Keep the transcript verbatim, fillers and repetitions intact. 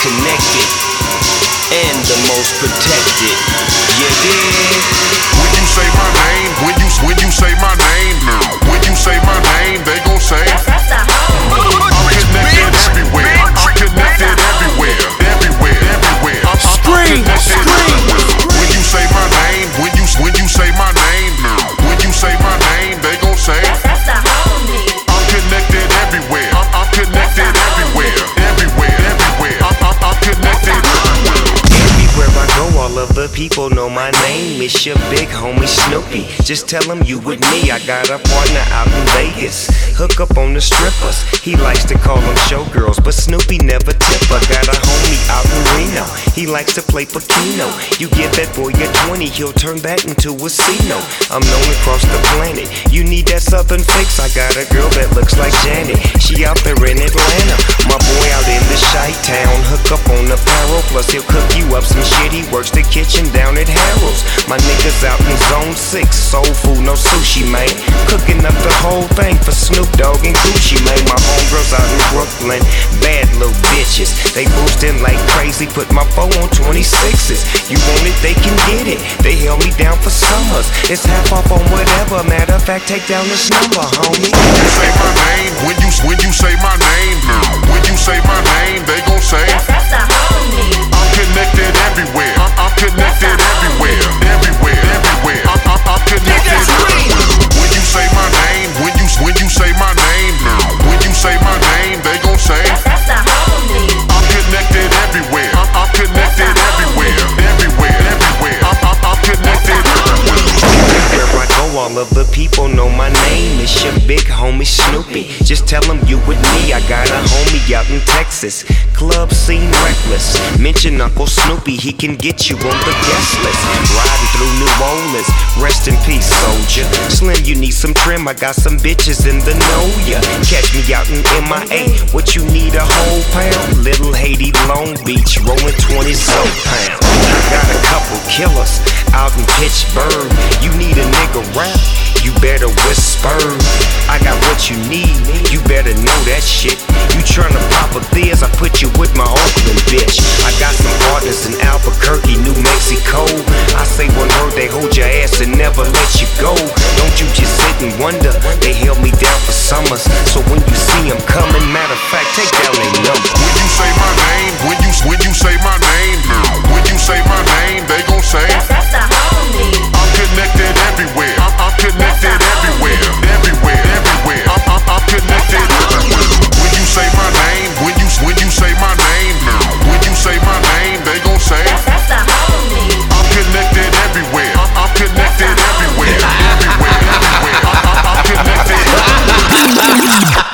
connected and the most protected. You dig? When you say my name, when you when you say my name, when you say my name, they gon' say I'm connected everywhere. I'm connected everywhere, everywhere, everywhere. I'm, I'm Scream, scream. When you say my name, when you when you say my name, when you say my name, they gon' say I'm connected everywhere. I'm, I'm connected everywhere, everywhere, everywhere. I'm, I'm, I'm connected everywhere. Everywhere I go, all of the people know my name. It's your big homie Snoopy. Just tell him you with me. I got a partner out in Vegas. Hook up on the strippers. He likes to call them showgirls, but Snoopy never tip her. Got a homie out in Reno. He likes to play Pacino. You give that boy a twenty, he'll turn that into a C-no. I'm known across the planet. You need that southern fix. I got a girl that looks like Janet. She out there in Atlanta. My boy out in the Chi-Town. Hook up on the barrel, plus he'll cook you up some shit. He works the kitchen down at Harold's. My niggas out in zone six. Soul food, no sushi, man. Cooking up the whole thing for Snoop Dogg and Gucci, man. My homegirls out in Brooklyn, bad little bitches. They boostin' like crazy, put my four on twenty-sixes. You want it, they can get it. They held me down for summers. It's half off on whatever. Matter of fact, take down this number, homie. When you say my name, when you when you say my name, when you say my name, they gon' say I'm connected everywhere. I'm, I'm connected everywhere, everywhere, everywhere. I'm, I'm, I'm connected everywhere. When you say my name, when you when you say my name, when you say my name, they gon' say I'm connected everywhere. I'm, I'm connected everywhere, everywhere, everywhere. I'm, I'm, I'm connected everywhere. Everywhere I go, all of the people know my name. It's your big homie Snoopy. Just tell him you with me. I got a homie out in Texas. Club scene reckless. Mention Uncle Snoopy, he can get you on the guest list. Riding through New Orleans. Rest in peace, soldier. Slim, you need some trim. I got some bitches in the know ya. Catch me out in M I A. What you need, a whole pound? Little Haiti, Long Beach, rolling twenty so pounds. I got a couple killers out in Pittsburgh. You need a nigga rap, you better whisper. I got what you need, you better know that shit. You tryna pop a Theas, I put you with my Oakland bitch. I got some partners in Albuquerque, New Mexico. I say one word, they hold your ass and never let you go. Don't you just sit and wonder, they held me down for summers. So when you see them coming, matter of fact, take